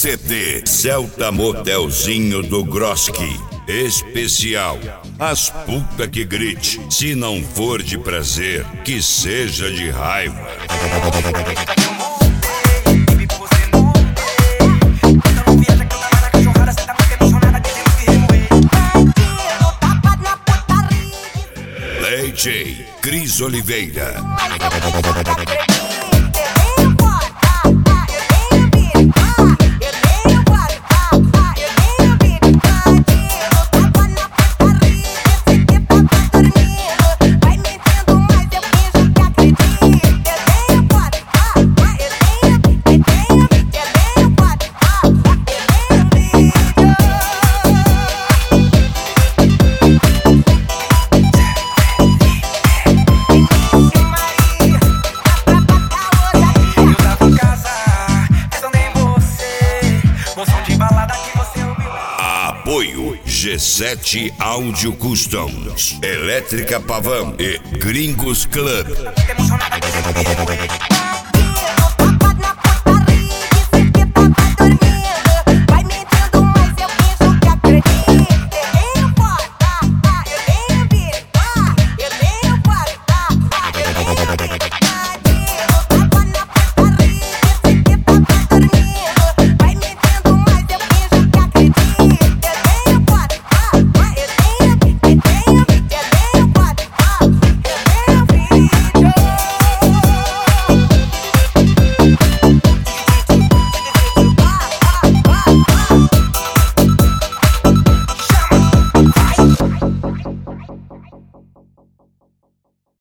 CD Celta Motelzinho do Groski. Especial. As puta que grite. Se não for de prazer, que seja de raiva. DJ Cris Oliveira. Apoio G7 Audio Customs, Elétrica Pavão e Gringos Club.